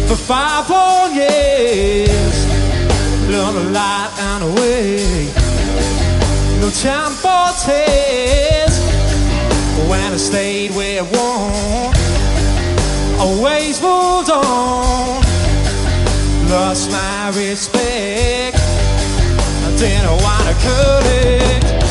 for 5 whole years. Learn a lot and a way. No time for tears. When I stayed where I want, always moved on. Lost my respect. I didn't want to collect.